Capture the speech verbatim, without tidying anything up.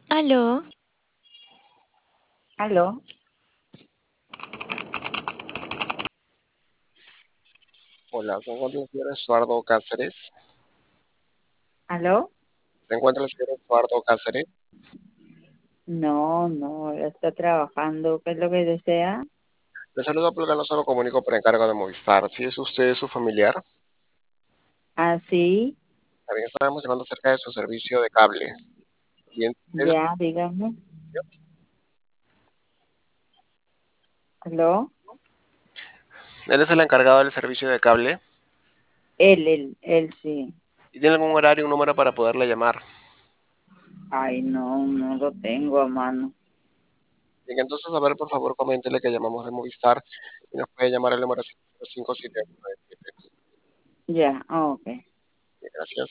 Aló, ¿Aló? Hola, se encuentra el señor Estuardo Cáceres. ¿Aló? Se encuentra el señor Estuardo Cáceres. No, no, él está trabajando. ¿Qué es lo que desea? Le saludo porque no se lo comunico por encargo de Movistar. Si es usted su familiar, Ah, sí, también estaremos llamando acerca de su servicio de cable. Bien, él, ya, dígame. ¿Aló? él es el encargado del servicio de cable Él, él, él sí. y tiene algún horario, un número para poderle llamar. Ay, no, no lo tengo a mano. Bien, entonces, a ver, por favor, coméntele que llamamos de Movistar y nos puede llamar al número cinco siete nueve siete. Ya, ah, ok. Gracias.